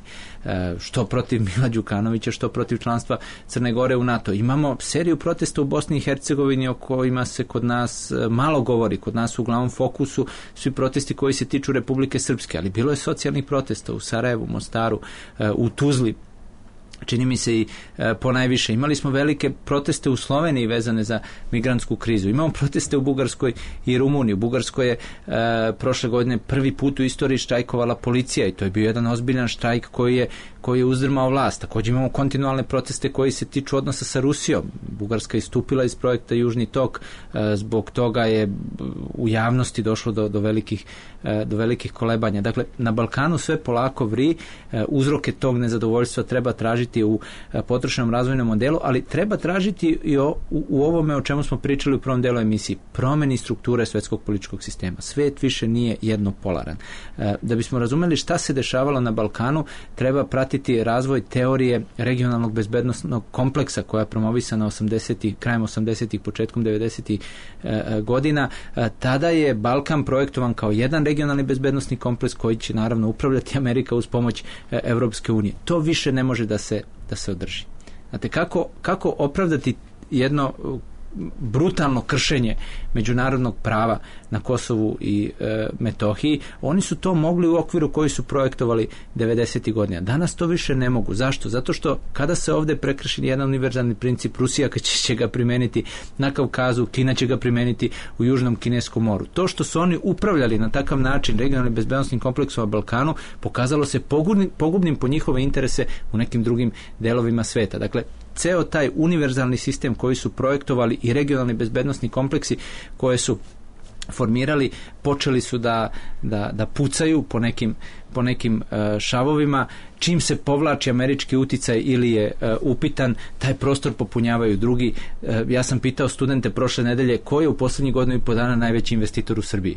što protiv Mila Đukanovića, što protiv članstva Crne Gore u NATO. Imamo seriju protesta u Bosni i Hercegovini o kojima se kod nas malo govori, kod nas u glavnom fokusu svi protesti koji se tiču Republike Srpske, ali bilo je socijalnih protesta u Sarajevu, Mostaru, u Tuzli, čini mi se i e, ponajviše. Imali smo velike proteste u Sloveniji vezane za migrantsku krizu. Imamo proteste u Bugarskoj i Rumuniji. U Bugarskoj je e, prošle godine prvi put u istoriji štrajkovala policija i to je bio jedan ozbiljan štrajk koji je, koji je uzdrmao vlast. Također imamo kontinualne proteste koji se tiču odnosa sa Rusijom. Bugarska je istupila iz projekta Južni tok, e, zbog toga je u javnosti došlo do, do, velikih, e, do velikih kolebanja. Dakle, na Balkanu sve polako vri, e, uzroke tog nezadovoljstva treba tražiti u potrošenom razvojnom modelu, ali treba tražiti i o, u, u ovome o čemu smo pričali u prvom delu emisiji, promeni strukture svetskog političkog sistema. Svet više nije jednopolaran. E, da bismo razumeli šta se dešavalo na Balkanu, treba pratiti razvoj teorije regionalnog bezbednosnog kompleksa koja je promovisana osamdesetih, krajem osamdesetih, početkom devedesetih e, godina. E, tada je Balkan projektovan kao jedan regionalni bezbednosni kompleks koji će naravno upravljati Amerika uz pomoć e, Evropske unije. To više ne može da se da se održi. Znate, kako, kako opravdati jedno brutalno kršenje međunarodnog prava na Kosovu i e, Metohiji? Oni su to mogli u okviru koji su projektovali devedesetih godina. Danas to više ne mogu. Zašto? Zato što kada se ovdje prekrši jedan univerzalni princip, Rusija će, će ga primeniti na Kavkazu, Kina će ga primeniti u Južnom Kineskom moru. To što su oni upravljali na takav način regionalnim bezbednosnim kompleksom na Balkanu pokazalo se pogubnim, pogubnim po njihove interese u nekim drugim delovima sveta. Dakle, ceo taj univerzalni sistem koji su projektovali i regionalni bezbednosni kompleksi koje su formirali, počeli su da, da, da pucaju po nekim, po nekim uh, šavovima. Čim se povlači američki uticaj ili je uh, upitan, taj prostor popunjavaju drugi. Uh, ja sam pitao studente prošle nedelje ko je u posljednjih godinu i po dana najveći investitor u Srbiji.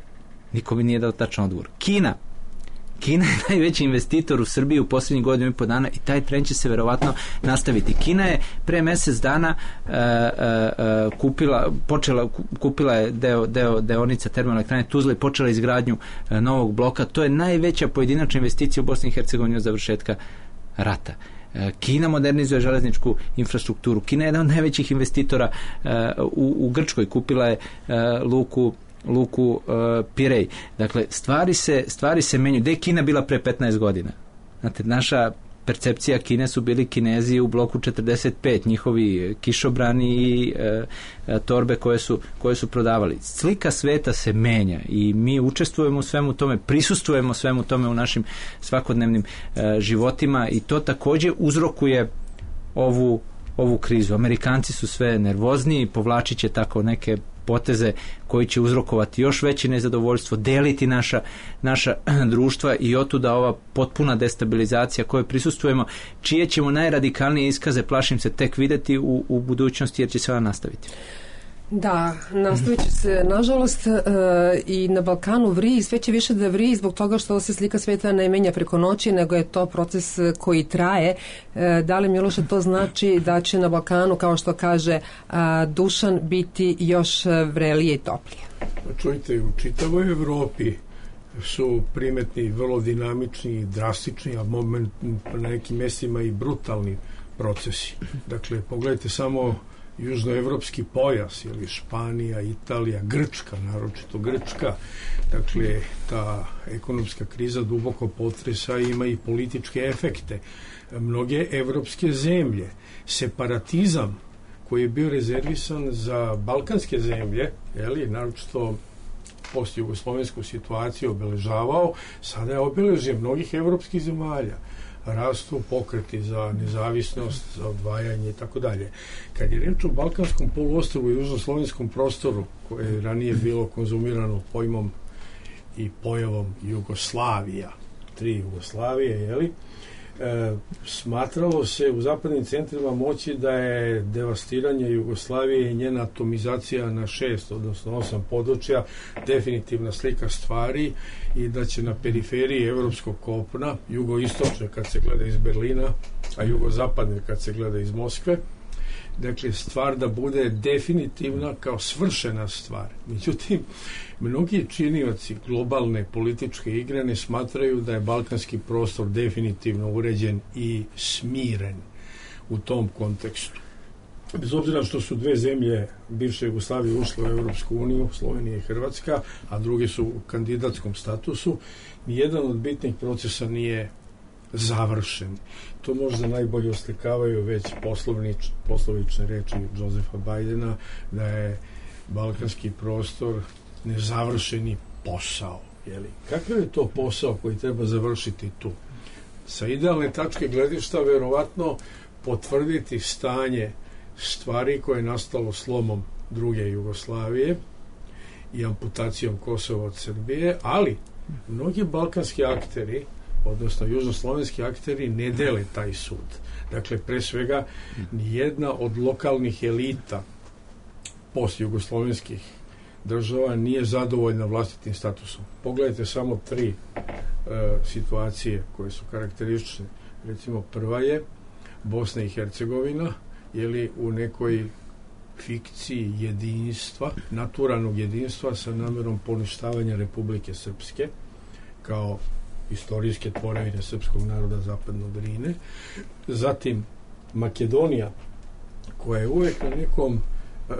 Niko mi nije dao tačan odgovor. Kina. Kina je najveći investitor u Srbiji u posljednjih godinu i po dana i taj trend će se verovatno nastaviti. Kina je pre mjesec dana uh, uh, kupila, počela, kupila je deo, deo deonica termoelektrane Tuzla i počela izgradnju uh, novog bloka. To je najveća pojedinačna investicija u Bosni i Hercegovini od završetka rata. Kina modernizuje železničku infrastrukturu. Kina je jedan od najvećih investitora uh, u, u Grčkoj. Kupila je uh, luku luku uh, Pirej. Dakle, stvari se, stvari se menjaju. Gde je Kina bila pre petnaest godina? Znate, naša percepcija Kine su bili Kinezi u bloku četrdeset pet, njihovi kišobrani i uh, torbe koje su, koje su prodavali. Slika sveta se menja i mi učestvujemo u svemu tome, prisustvujemo svemu tome u našim svakodnevnim uh, životima i to također uzrokuje ovu, ovu krizu. Amerikanci su sve nervozniji, povlačit će tako neke poteze koji će uzrokovati još veće nezadovoljstvo, deliti naša, naša društva i otuda ova potpuna destabilizacija kojoj prisustvujemo, čije ćemo najradikalnije iskaze, plašim se, tek videti u, u budućnosti jer će se ona nastaviti. Da, nastavit će se, nažalost, e, i na Balkanu vri i sve će više da vri zbog toga što se slika sveta ne menja preko noći, nego je to proces koji traje. E, da li, Miloše, to znači da će na Balkanu, kao što kaže a, Dušan, biti još vrelije i toplije? Čujte, u čitavoj Evropi su primetni vrlo dinamični, drastični, a moment, na nekim mjestima i brutalni procesi. Dakle, pogledajte samo južnoevropski pojas, ili Španija, Italija, Grčka, naročito Grčka. Dakle, ta ekonomska kriza duboko potresa ima i političke efekte. Mnoge evropske zemlje, separatizam koji je bio rezervisan za balkanske zemlje, jeli, naročito post-jugoslovensku situaciju obeležavao, sada je obeležje mnogih evropskih zemalja. Rastu pokreti za nezavisnost, za odvajanje i tako dalje. Kad je reč o Balkanskom poluostrvu i južnoslovenskom prostoru, koje je ranije bilo konzumirano pojmom i pojavom Jugoslavija, tri Jugoslavije, jeli, E, smatralo se u zapadnim centrima moći da je devastiranje Jugoslavije i njena atomizacija na šest, odnosno osam područja definitivna slika stvari i da će na periferiji evropskog kopna, jugoistočne kad se gleda iz Berlina, a jugozapadne kad se gleda iz Moskve, dakle stvar da bude definitivna kao svršena stvar. Međutim, mnogi činioci globalne političke igre ne smatraju da je balkanski prostor definitivno uređen i smiren u tom kontekstu. Bez obzira što su dve zemlje bivše Jugoslavije ušle u Evropsku uniju, Slovenija i Hrvatska, a druge su u kandidatskom statusu, nijedan od bitnih procesa nije završen. To možda najbolje oslikavaju već poslovnič, poslovične reči Josefa Bajdena, da je balkanski prostor nezavršeni posao. Jeli? Kakav je to posao koji treba završiti tu? Sa idealne tačke gledišta verovatno potvrditi stanje stvari koje je nastalo slomom druge Jugoslavije i amputacijom Kosova od Srbije, ali mnogi balkanski akteri, odnosno južnoslovenski akteri, ne dele taj sud. Dakle, pre svega, nijedna od lokalnih elita post-jugoslovenskih država nije zadovoljna vlastitim statusom. Pogledajte samo tri e, situacije koje su karakteristične. Recimo, prva je Bosna i Hercegovina, jeli u nekoj fikciji jedinstva, naturalnog jedinstva sa namerom poništavanja Republike Srpske kao istorijske tvorevine srpskog naroda zapadno od Drine. Zatim Makedonija, koja je uvek na nekom uh,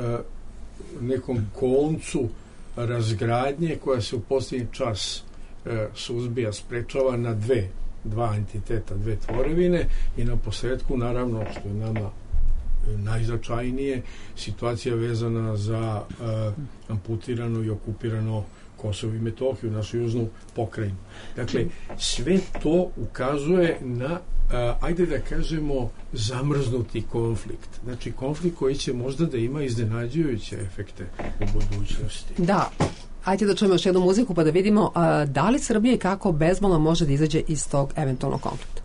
nekom koncu razgradnje, koja se u posljednji čas uh, suzbija, sprečava na dve dva entiteta, dve tvorevine i na posledku, naravno, što je nama najznačajnije, situacija vezana za uh, amputirano i okupirano Kosovo i Metohiju, našu južnu pokrajinu. Dakle, sve to ukazuje na, uh, ajde da kažemo, zamrznuti konflikt. Znači, konflikt koji će možda da ima iznenađujuće efekte u budućnosti. Da. Ajde da čujemo još jednu muziku pa da vidimo uh, da li Srbija i kako bezbolno može da izađe iz tog eventualnog konflikta.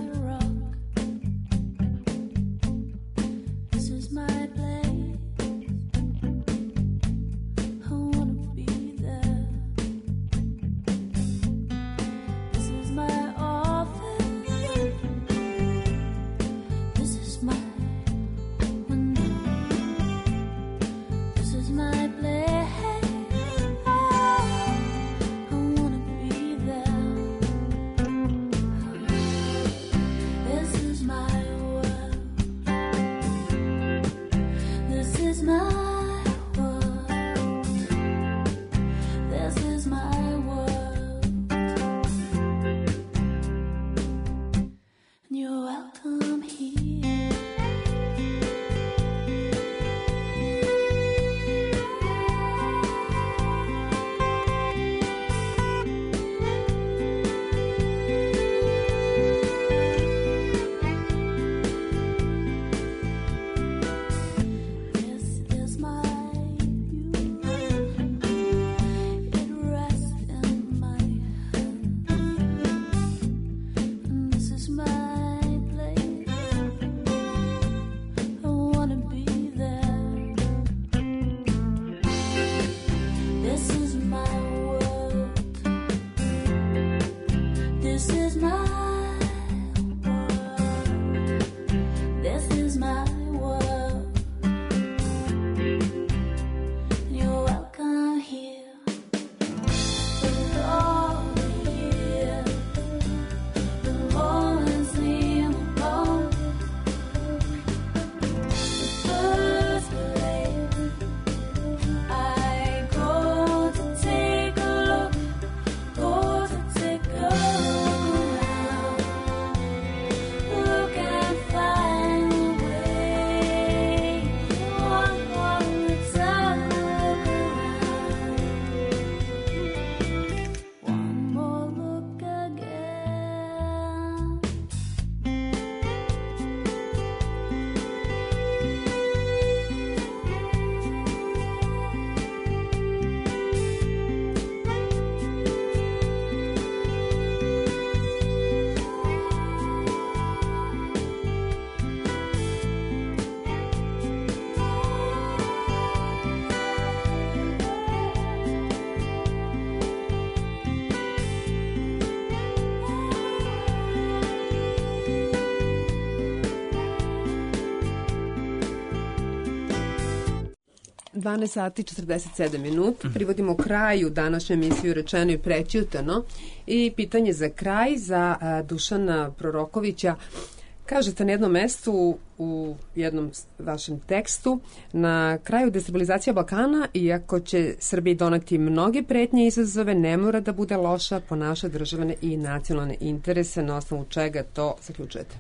My place. dvanaest sati četrdeset sedam minuta. Privodimo kraju današnju emisiju Rečeno i prećutano. I pitanje za kraj za a, Dušana Prorokovića. Kažete na jednom mestu u jednom vašem tekstu, na kraju destabilizacija Balkana, iako će Srbiji doneti mnoge pretnje i izazove, ne mora da bude loša po naše državne i nacionalne interese. Na osnovu čega to zaključujete?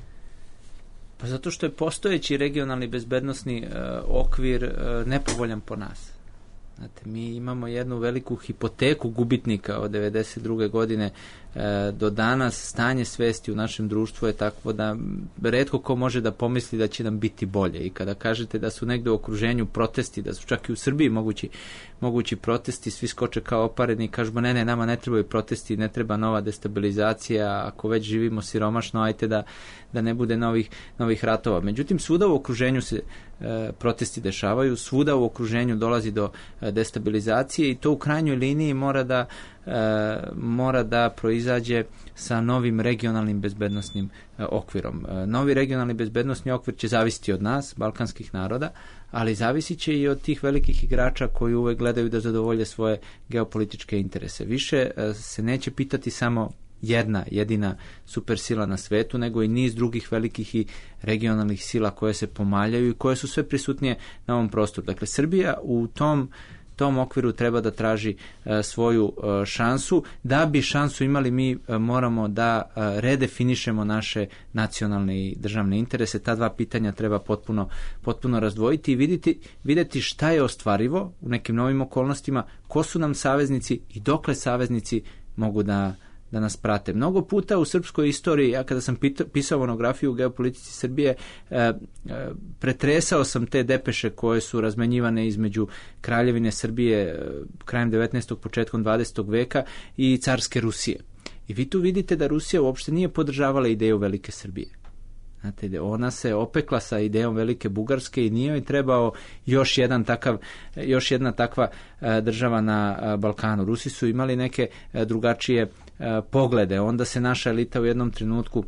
Pa zato što je postojeći regionalni bezbednosni uh, okvir uh, nepovoljan po nas. Znate, mi imamo jednu veliku hipoteku gubitnika od devedeset druge godine e, do danas. Stanje svesti u našem društvu je takvo da retko ko može da pomisli da će nam biti bolje. I kada kažete da su negde u okruženju protesti, da su čak i u Srbiji mogući, mogući protesti, svi skoče kao opareni i kažu, ne, ne, nama ne trebaju protesti, ne treba nova destabilizacija, ako već živimo siromašno, ajte da, da ne bude novih, novih ratova. Međutim, svuda u okruženju se e, protesti dešavaju, svuda u okruženju dolazi do e, destabilizacije i to u krajnjoj liniji mora da e, mora da proizađe sa novim regionalnim bezbednosnim e, okvirom. E, novi regionalni bezbednosni okvir će zavisiti od nas, balkanskih naroda, ali zavisit će i od tih velikih igrača koji uvek gledaju da zadovolje svoje geopolitičke interese. Više e, se neće pitati samo jedna, jedina supersila na svetu, nego i niz drugih velikih i regionalnih sila koje se pomaljaju i koje su sve prisutnije na ovom prostoru. Dakle, Srbija u tom tom okviru treba da traži e, svoju e, šansu. Da bi šansu imali, mi e, moramo da e, redefinišemo naše nacionalne i državne interese. Ta dva pitanja treba potpuno, potpuno razdvojiti i vidjeti, vidjeti šta je ostvarivo u nekim novim okolnostima, ko su nam saveznici i dokle saveznici mogu da da nas prate. Mnogo puta u srpskoj istoriji, ja kada sam pita, pisao monografiju u geopolitici Srbije, e, e, pretresao sam te depeše koje su razmenjivane između Kraljevine Srbije e, krajem devetnaestog. početkom dvadesetog veka i carske Rusije. I vi tu vidite da Rusija uopšte nije podržavala ideju Velike Srbije. Znate, ona se opekla sa idejom Velike Bugarske i nije joj trebao još jedan takav, još jedna takva e, država na e, Balkanu. Rusi su imali neke e, drugačije e, poglede. Onda se naša elita u jednom trenutku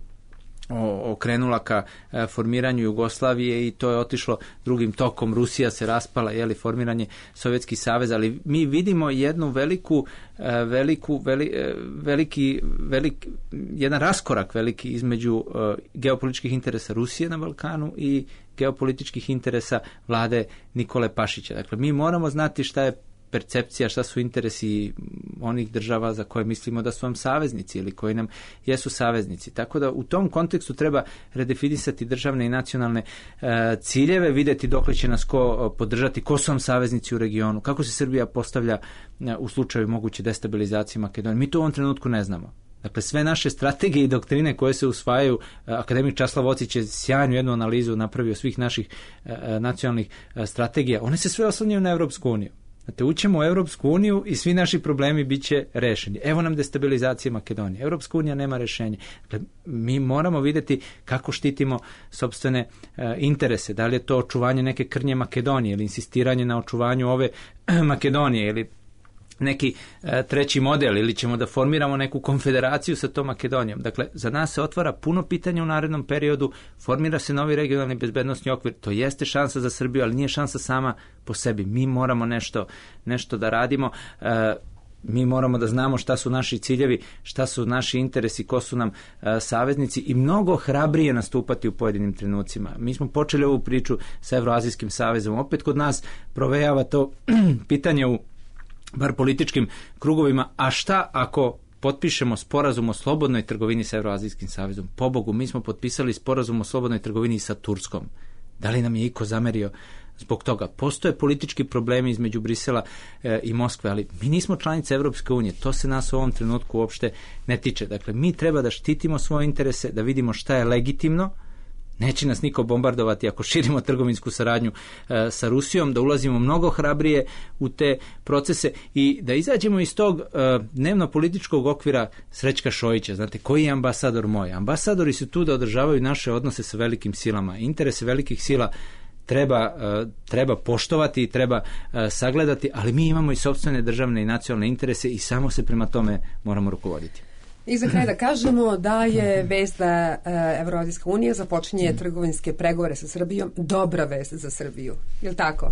o, okrenula ka e, formiranju Jugoslavije i to je otišlo drugim tokom. Rusija se raspala, jeli, formiranje Sovjetski savez, ali mi vidimo jednu veliku, e, veliku veli, e, veliki, velik, jedan raskorak veliki između e, geopolitičkih interesa Rusije na Balkanu i geopolitičkih interesa vlade Nikole Pašića. Dakle, mi moramo znati šta je percepcija, šta su interesi onih država za koje mislimo da su vam saveznici ili koji nam jesu saveznici. Tako da u tom kontekstu treba redefinisati državne i nacionalne e, ciljeve, vidjeti dokle će nas ko podržati, ko su vam saveznici u regionu, kako se Srbija postavlja e, u slučaju moguće destabilizacije Makedonije. Mi to u ovom trenutku ne znamo. Dakle, sve naše strategije i doktrine koje se usvajaju, akademik Časlav Ocić je sjajnu jednu analizu napravio svih naših e, nacionalnih e, strategija, one se sve oslanjaju na Evropsku uniju. Znate, ućemo u Evropsku uniju i svi naši problemi bit će rešeni. Evo nam destabilizacije Makedonije. Evropska unija nema rešenje. Dakle, mi moramo vidjeti kako štitimo sopstvene e, interese. Da li je to očuvanje neke krnje Makedonije ili insistiranje na očuvanju ove Makedonije ili neki e, treći model ili ćemo da formiramo neku konfederaciju sa tom Makedonijom. Dakle, za nas se otvara puno pitanja u narednom periodu, formira se novi regionalni bezbednosni okvir, to jeste šansa za Srbiju, ali nije šansa sama po sebi. Mi moramo nešto, nešto da radimo, e, mi moramo da znamo šta su naši ciljevi, šta su naši interesi, ko su nam e, saveznici i mnogo hrabrije nastupati u pojedinim trenucima. Mi smo počeli ovu priču sa Evroazijskim savezom, opet kod nas provejava to pitanje u bar političkim krugovima, a šta ako potpišemo sporazum o slobodnoj trgovini sa Evroazijskim savezom? Pobogu, mi smo potpisali sporazum o slobodnoj trgovini sa Turskom. Da li nam je iko zamerio zbog toga? Postoje politički problemi između Brisela e, i Moskve, ali mi nismo članice Evropske unije. To se nas u ovom trenutku uopšte ne tiče. Dakle, mi treba da štitimo svoje interese, da vidimo šta je legitimno. Neće nas niko bombardovati ako širimo trgovinsku saradnju e, sa Rusijom, da ulazimo mnogo hrabrije u te procese i da izađemo iz tog e, dnevno-političkog okvira Srećka Šojića. Znate, koji je ambasador moj? Ambasadori su tu da održavaju naše odnose sa velikim silama. Interese velikih sila treba, e, treba poštovati i treba e, sagledati, ali mi imamo i sopstvene državne i nacionalne interese i samo se prema tome moramo rukovoditi. I za kraj da kažemo da je vest da Evroazijska unija započinje trgovinske pregovore sa Srbijom dobra vest za Srbiju. Je li tako?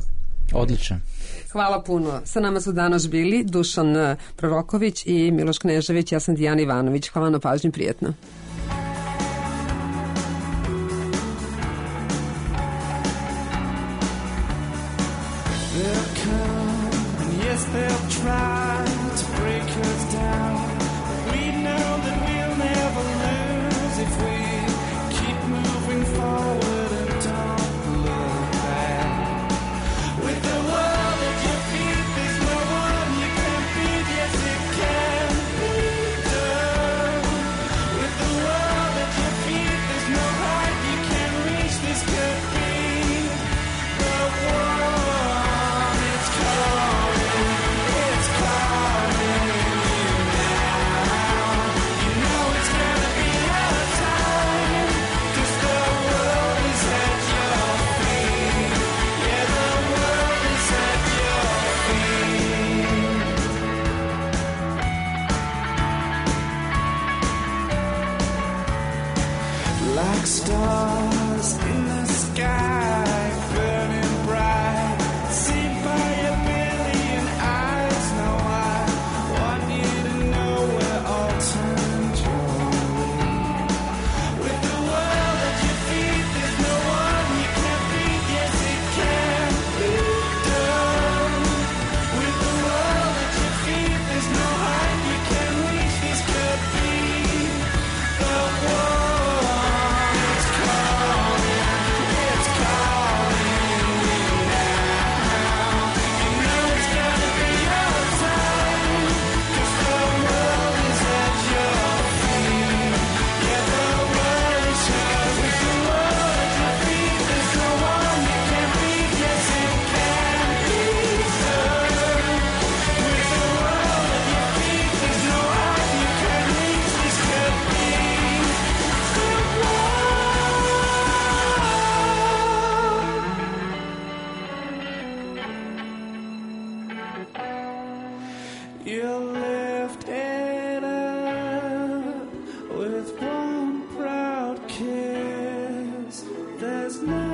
Odličan. Hvala puno. Sa nama su danas bili Dušan eh, Proroković i Miloš Knežević. Ja sam Dijana Ivanović. Hvala na pažnji, prijetno. They'll come, and yes, they'll try to break us down. We know that we'll never lose if we keep moving forward and don't look back. With the world at your feet, there's no one you can beat. Yes, it can be done. With the world at your feet, there's no height you can reach. This could be the one. It's calling, it's calling you now. You know it's gonna be our time, 'cause the world is at your feet. Yeah, the world is at your feet. Like stars in the sky, burning bright, seen by a billion eyes. Now I want you to know we're all turned your way. With the world at your feet, there's no one you can't beat. Yes, it can be done. With the world at your feet, there's no height you can reach. This could be the one. It's calling, it's calling you now. You know it's gonna be your time, 'cause the world is at your feet. Yeah, the world is yours. With the world at your feet, there's no one you can beat. Yes, it can be done. With the world at your feet, there's no height you can reach. This could be the one. You lift it up with one proud kiss. There's no